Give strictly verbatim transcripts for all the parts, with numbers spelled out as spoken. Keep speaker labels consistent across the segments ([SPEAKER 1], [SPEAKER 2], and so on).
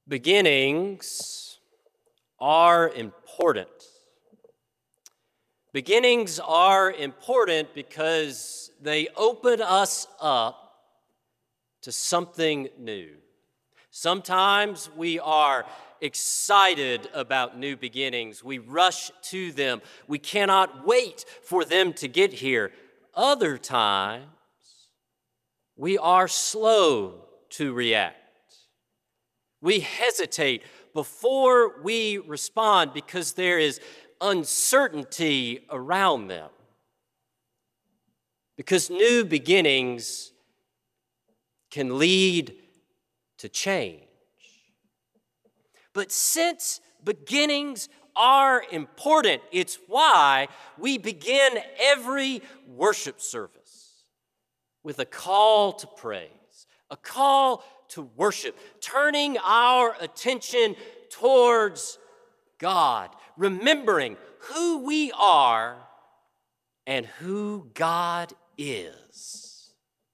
[SPEAKER 1] Beginnings are important. Beginnings are important because they open us up to something new. Sometimes we are excited about new beginnings. We rush to them. We cannot wait for them to get here. Other times, we are slow to react. We hesitate before we respond because there is uncertainty around them. Because new beginnings can lead to change. But since beginnings are important, it's why we begin every worship service with a call to praise, a call to worship, turning our attention towards God, remembering who we are and who God is.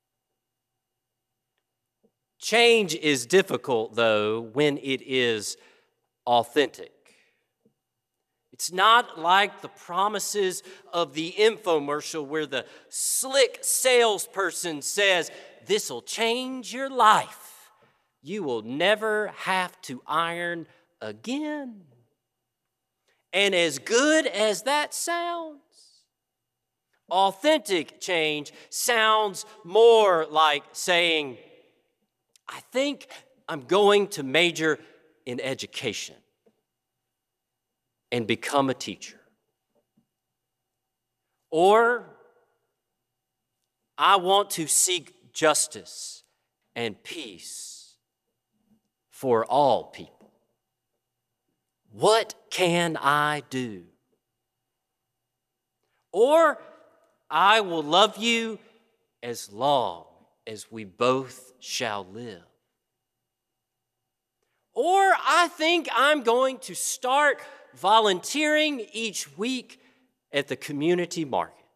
[SPEAKER 1] Change is difficult, though, when it is authentic. It's not like the promises of the infomercial where the slick salesperson says, "This'll change your life. You will never have to iron again." And as good as that sounds, authentic change sounds more like saying, "I think I'm going to major in education and become a teacher." Or, "I want to seek justice and peace for all people. What can I do?" Or, "I will love you as long as we both shall live." Or, "I think I'm going to start volunteering each week at the community market."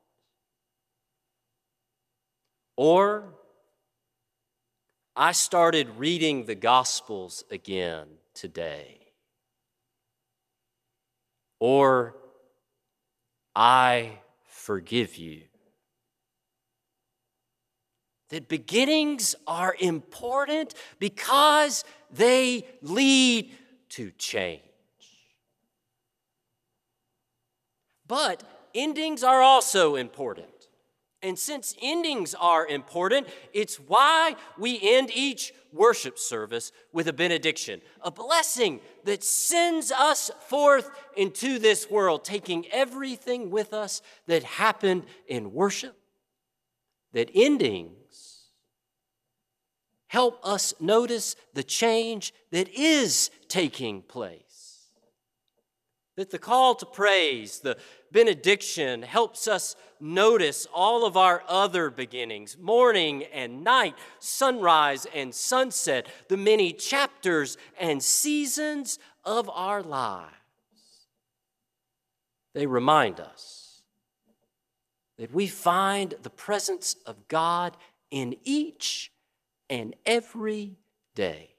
[SPEAKER 1] Or, "I started reading the Gospels again today." Or, "I forgive you." That beginnings are important because they lead to change. But endings are also important. And since endings are important, it's why we end each worship service with a benediction, a blessing that sends us forth into this world, taking everything with us that happened in worship. That endings help us notice the change that is taking place. That the call to praise, the benediction, helps us notice all of our other beginnings, morning and night, sunrise and sunset, the many chapters and seasons of our lives. They remind us that we find the presence of God in each and every day.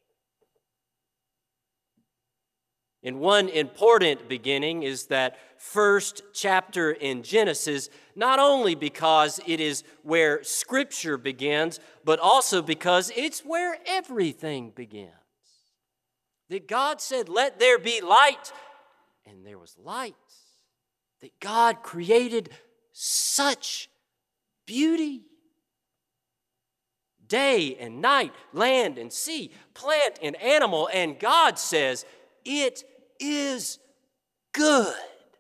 [SPEAKER 1] And one important beginning is that first chapter in Genesis, not only because it is where Scripture begins, but also because it's where everything begins. That God said, "Let there be light," and there was light. That God created such beauty. Day and night, land and sea, plant and animal, and God says, "It is good."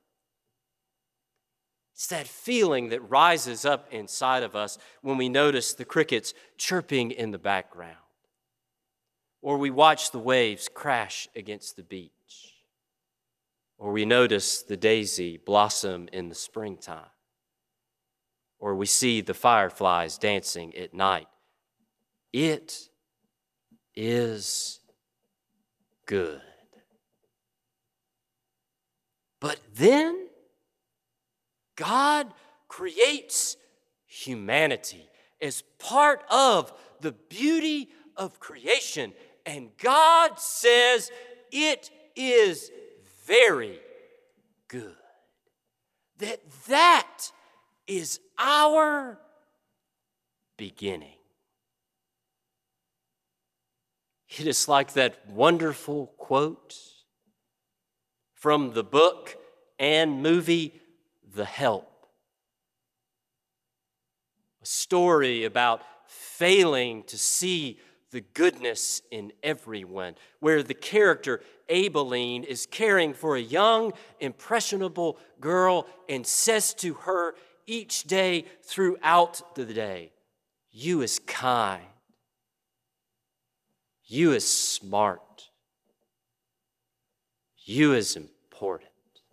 [SPEAKER 1] It's that feeling that rises up inside of us when we notice the crickets chirping in the background, or we watch the waves crash against the beach, or we notice the daisy blossom in the springtime, or we see the fireflies dancing at night. It is good. But then God creates humanity as part of the beauty of creation, And God says it is very good. That that is our beginning. It is like that wonderful quote from the book and movie The Help. A story about failing to see the goodness in everyone, where the character Aibileen is caring for a young, impressionable girl and says to her each day throughout the day, "You is kind. You is smart. You is important."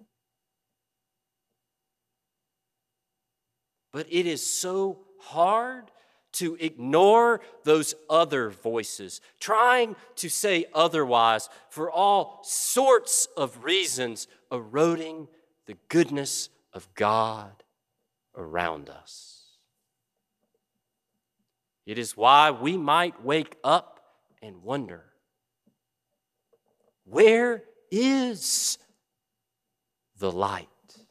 [SPEAKER 1] But it is so hard to ignore those other voices, trying to say otherwise for all sorts of reasons, eroding the goodness of God around us. It is why we might wake up and wonder, where is the light?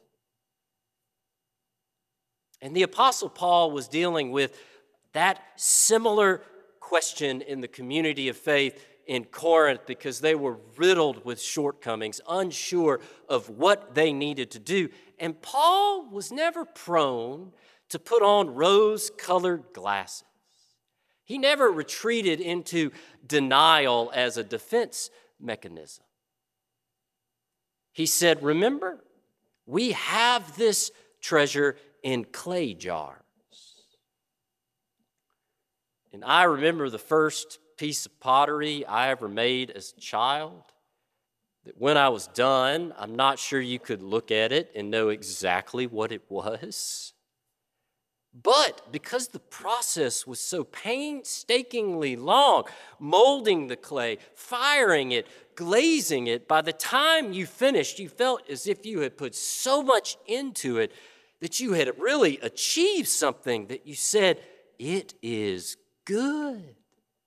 [SPEAKER 1] And the Apostle Paul was dealing with that similar question in the community of faith in Corinth because they were riddled with shortcomings, unsure of what they needed to do. And Paul was never prone to put on rose-colored glasses. He never retreated into denial as a defense mechanism. He said, "Remember, we have this treasure in clay jars." And I remember the first piece of pottery I ever made as a child. That when I was done, I'm not sure you could look at it and know exactly what it was. But because the process was so painstakingly long, molding the clay, firing it, glazing it, by the time you finished, you felt as if you had put so much into it that you had really achieved something that you said, "It is good,"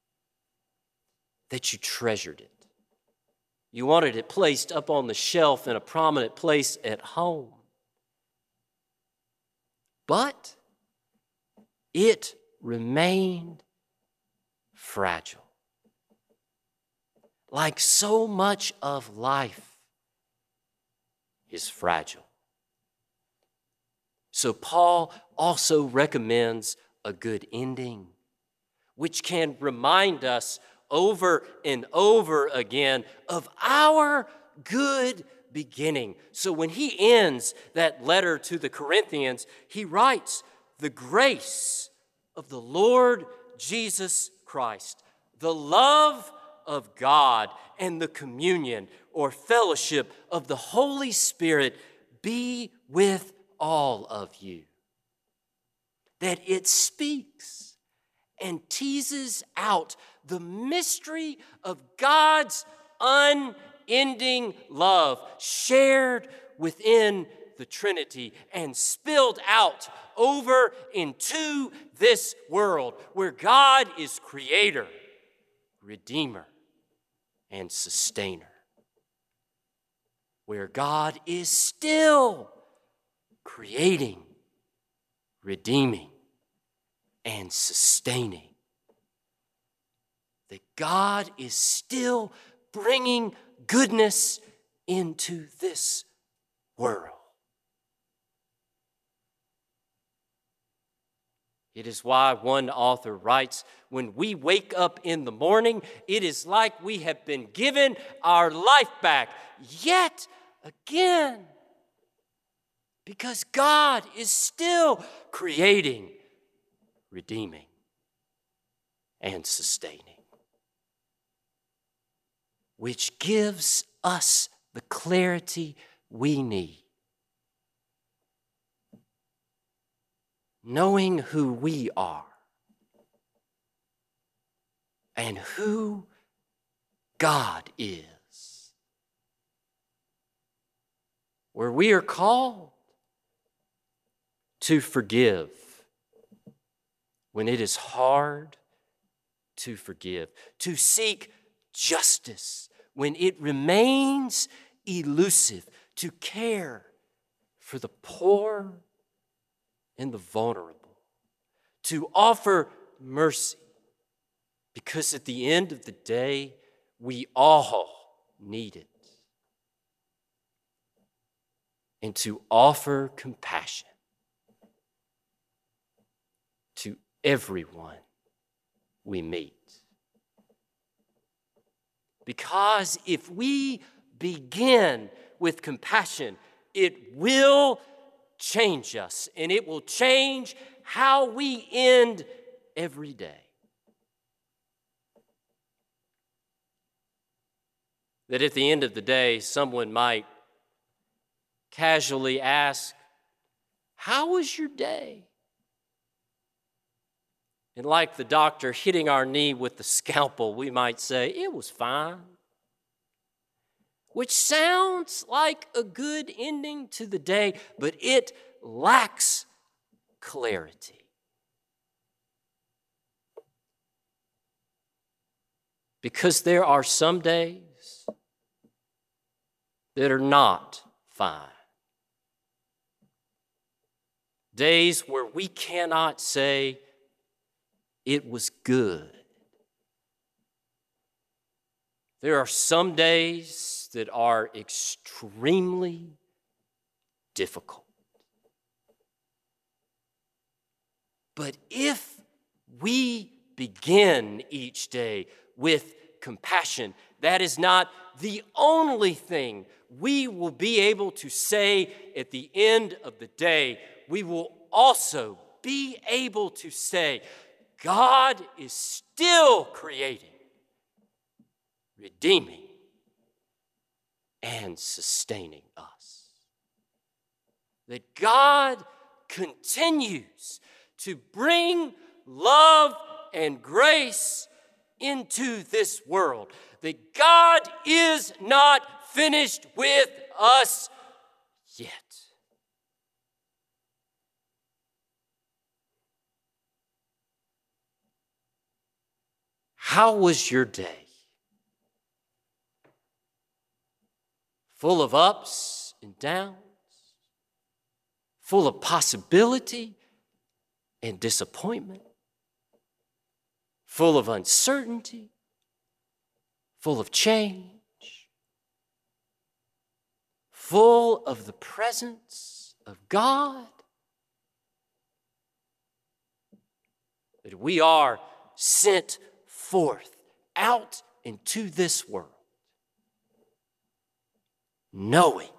[SPEAKER 1] that you treasured it. You wanted it placed up on the shelf in a prominent place at home. But it remained fragile. Like so much of life is fragile. So Paul also recommends a good ending, which can remind us over and over again of our good beginning. So when he ends that letter to the Corinthians, he writes, "The grace of the Lord Jesus Christ, the love of God, and the communion or fellowship of the Holy Spirit be with all of you." That it speaks and teases out the mystery of God's unending love shared within the Trinity and spilled out over into this world where God is creator, redeemer, and sustainer. Where God is still creating, redeeming, and sustaining. That God is still bringing goodness into this world. It is why one author writes, "When we wake up in the morning, it is like we have been given our life back yet again. Because God is still creating, redeeming, and sustaining." Which gives us the clarity we need. Knowing who we are and who God is. Where we are called to forgive when it is hard to forgive, to seek justice when it remains elusive to care for the poor and the vulnerable, to offer mercy, because at the end of the day, we all need it, and to offer compassion to everyone we meet. Because if we begin with compassion, it will change us, and it will change how we end every day. That at the end of the day, someone might casually ask, "How was your day?" And like the doctor hitting our knee with the scalpel, we might say, "It was fine." Which sounds like a good ending to the day, but it lacks clarity. Because there are some days that are not fine. Days where we cannot say, "It was good." There are some days that are extremely difficult. But if we begin each day with compassion, that is not the only thing we will be able to say at the end of the day. We will also be able to say, God is still creating, redeeming, and sustaining us. That God continues to bring love and grace into this world. That God is not finished with us yet. How was your day? Full of ups and downs? Full of possibility and disappointment? Full of uncertainty? Full of change? Full of the presence of God? That we are sent forth out into this world, knowing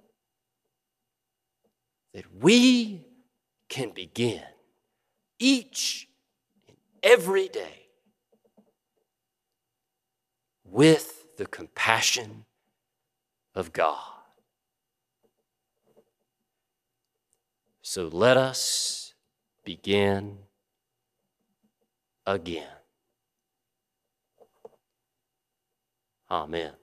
[SPEAKER 1] that we can begin each and every day with the compassion of God. So let us begin again. Amen.